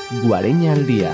Guareña al día.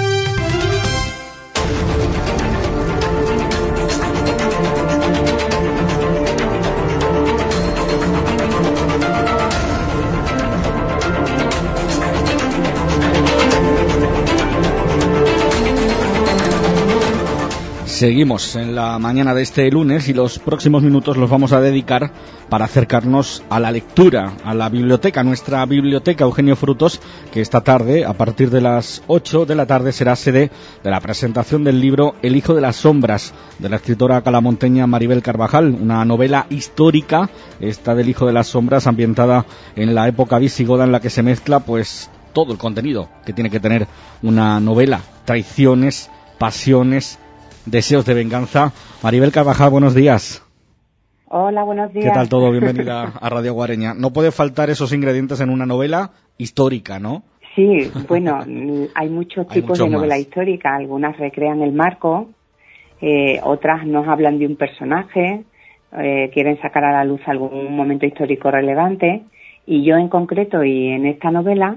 Seguimos en la mañana de este lunes y los próximos minutos los vamos a dedicar para acercarnos a la lectura, a la biblioteca, nuestra biblioteca Eugenio Frutos, que esta tarde, a partir de las 8 de la tarde, será sede de la presentación del libro El hijo de las sombras, de la escritora calamonteña Maribel Carvajal, una novela histórica, esta del hijo de las sombras, ambientada en la época visigoda en la que se mezcla pues todo el contenido que tiene que tener una novela, traiciones, pasiones, deseos de venganza. Maribel Carvajal, buenos días. Hola, buenos días. ¿Qué tal todo? Bienvenida a Radio Guareña. No puede faltar esos ingredientes en una novela histórica, ¿no? Sí, bueno, hay muchos tipos de novela histórica. Algunas recrean el marco, otras nos hablan de un personaje, quieren sacar a la luz algún momento histórico relevante. Y yo en concreto, y en esta novela,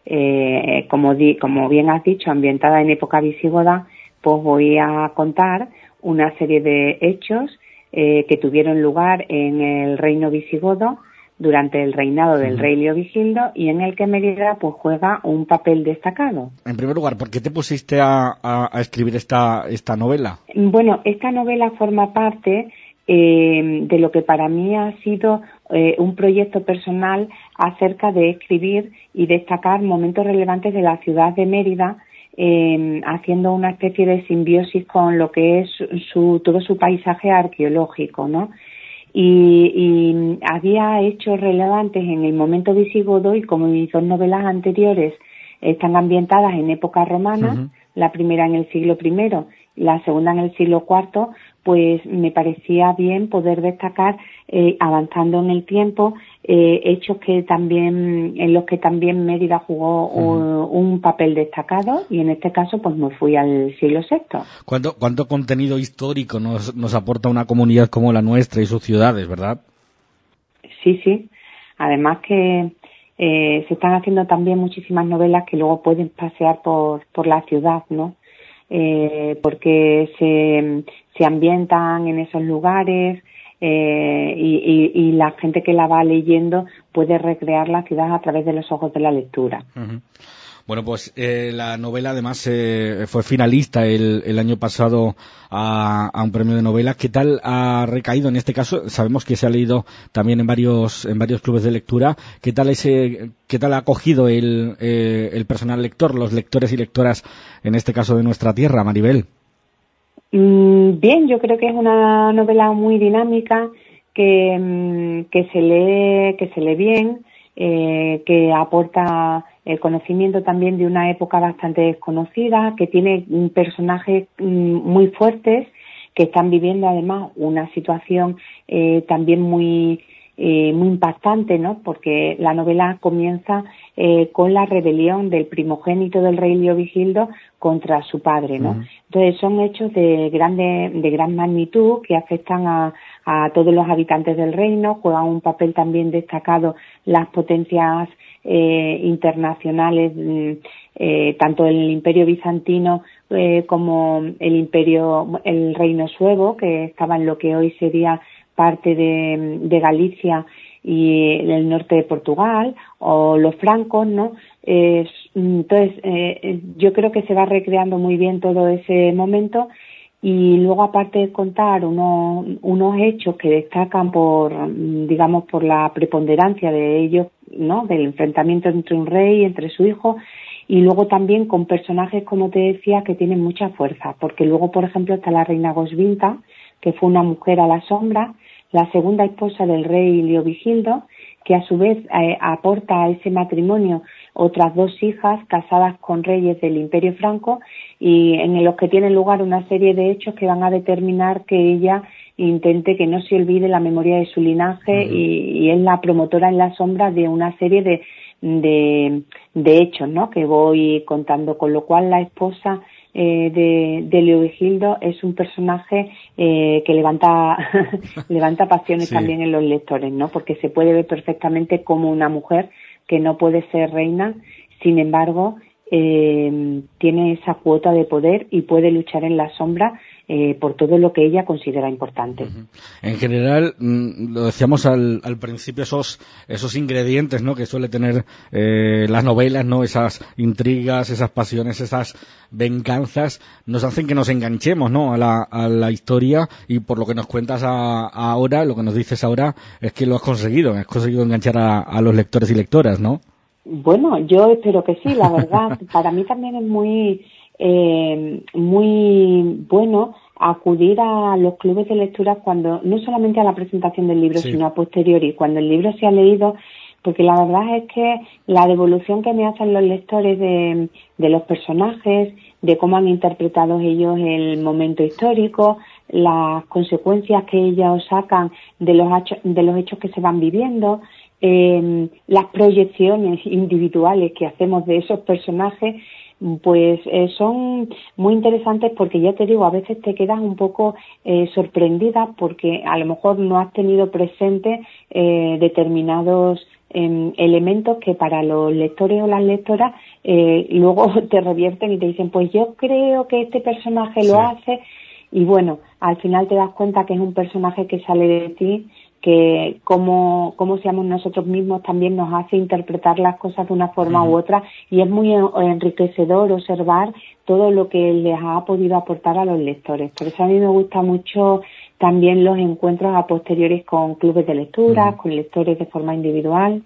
como bien has dicho, ambientada en época visigoda, pues voy a contar una serie de hechos que tuvieron lugar en el reino visigodo durante el reinado del rey Leovigildo y en el que Mérida pues juega un papel destacado. En primer lugar, ¿por qué te pusiste a escribir esta novela? Bueno, esta novela forma parte de lo que para mí ha sido un proyecto personal acerca de escribir y destacar momentos relevantes de la ciudad de Mérida, haciendo una especie de simbiosis con lo que es todo su paisaje arqueológico, ¿no? Y había hechos relevantes en el momento visigodo y como mis dos novelas anteriores están ambientadas en época romana, la primera en el siglo I, la segunda en el siglo IV, pues me parecía bien poder destacar, avanzando en el tiempo, hechos que también en los que también Mérida jugó un papel destacado, y en este caso pues me fui al siglo VI. ¿Cuánto contenido histórico nos aporta una comunidad como la nuestra y sus ciudades, verdad? Sí. Además que se están haciendo también muchísimas novelas que luego pueden pasear por la ciudad, ¿no? Porque se ambientan en esos lugares, y la gente que la va leyendo puede recrear la ciudad a través de los ojos de la lectura. Bueno, pues la novela además fue finalista el año pasado a un premio de novela. ¿Qué tal ha recaído en este caso? Sabemos que se ha leído también en varios clubes de lectura. ¿Qué tal ha acogido el personal lector, los lectores y lectoras, en este caso de nuestra tierra, Maribel? Bien, yo creo que es una novela muy dinámica, que se lee bien, que aporta el conocimiento también de una época bastante desconocida, que tiene personajes muy fuertes que están viviendo además una situación también muy impactante, ¿no? Porque la novela comienza con la rebelión del primogénito del rey Leovigildo contra su padre, ¿no? Entonces son hechos de gran magnitud que afectan a todos los habitantes del reino. Juegan un papel también destacado las potencias internacionales, tanto el Imperio Bizantino como el Reino Suevo, que estaba en lo que hoy sería parte de Galicia y el norte de Portugal, o los francos, ¿no? Entonces, yo creo que se va recreando muy bien todo ese momento, y luego, aparte de contar unos hechos que destacan por la preponderancia de ellos, ¿no? Del enfrentamiento entre un rey y entre su hijo, y luego también con personajes, como te decía, que tienen mucha fuerza, porque luego, por ejemplo, está la reina Goswinta, que fue una mujer a la sombra, la segunda esposa del rey Leovigildo, que a su vez aporta a ese matrimonio otras dos hijas casadas con reyes del Imperio Franco, y en los que tienen lugar una serie de hechos que van a determinar que ella intente que no se olvide la memoria de su linaje, y es la promotora en la sombra de una serie de hechos, ¿no? Que voy contando, con lo cual la esposa de Leovigildo es un personaje que levanta pasiones también en los lectores, ¿no? Porque se puede ver perfectamente como una mujer que no puede ser reina, sin embargo, tiene esa cuota de poder y puede luchar en la sombra por todo lo que ella considera importante. En general, lo decíamos al principio, esos ingredientes, ¿no?, que suele tener las novelas, ¿no?, esas intrigas, esas pasiones, esas venganzas, nos hacen que nos enganchemos, ¿no?, a la historia, y por lo que nos cuentas ahora, lo que nos dices ahora, es que has conseguido enganchar a los lectores y lectoras, ¿no? Bueno, yo espero que sí, la verdad. Para mí también es muy bueno acudir a los clubes de lectura cuando, no solamente a la presentación del libro, sino a posteriori, cuando el libro se ha leído, porque la verdad es que la devolución que me hacen los lectores de los personajes, de cómo han interpretado ellos el momento histórico, las consecuencias que ellos sacan de los hechos que se van viviendo, las proyecciones individuales que hacemos de esos personajes, pues son muy interesantes, porque ya te digo, a veces te quedas un poco sorprendida porque a lo mejor no has tenido presente determinados elementos que para los lectores o las lectoras luego te revierten y te dicen, pues yo creo que este personaje lo hace, y bueno, al final te das cuenta que es un personaje que sale de ti, que como seamos nosotros mismos también nos hace interpretar las cosas de una forma u otra, y es muy enriquecedor observar todo lo que les ha podido aportar a los lectores. Por eso a mí me gusta mucho también los encuentros a posteriores con clubes de lectura, con lectores de forma individual.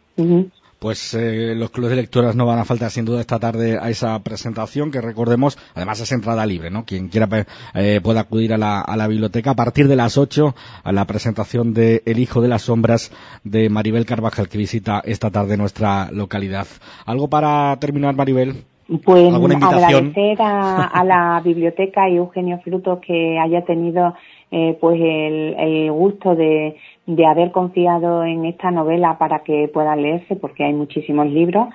Pues los clubes de lectoras no van a faltar sin duda esta tarde a esa presentación, que recordemos, además es entrada libre, ¿no? Quien quiera puede acudir a la biblioteca a partir de las 8 a la presentación de El hijo de las sombras de Maribel Carvajal, que visita esta tarde nuestra localidad. ¿Algo para terminar, Maribel? Pues invitación? Agradecer a la biblioteca y Eugenio Frutos que haya tenido pues el gusto de haber confiado en esta novela para que pueda leerse, porque hay muchísimos libros,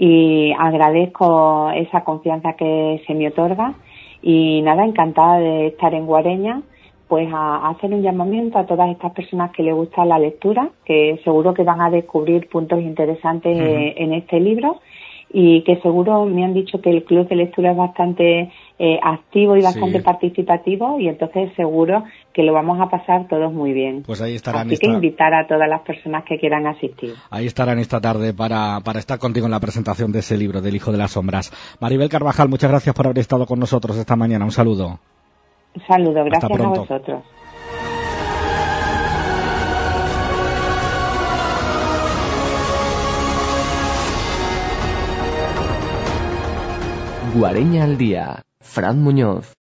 y agradezco esa confianza que se me otorga, y nada, encantada de estar en Guareña, pues a hacer un llamamiento a todas estas personas que les gusta la lectura, que seguro que van a descubrir puntos interesantes en este libro, y que seguro me han dicho que el club de lectura es bastante activo y bastante participativo, y entonces seguro que lo vamos a pasar todos muy bien. Pues ahí estarán. Así que invitar a todas las personas que quieran asistir. Ahí estarán esta tarde para estar contigo en la presentación de ese libro, del Hijo de las Sombras. Maribel Carvajal, muchas gracias por haber estado con nosotros esta mañana. Un saludo. Un saludo, gracias a vosotros. Guareña al día. Fran Muñoz.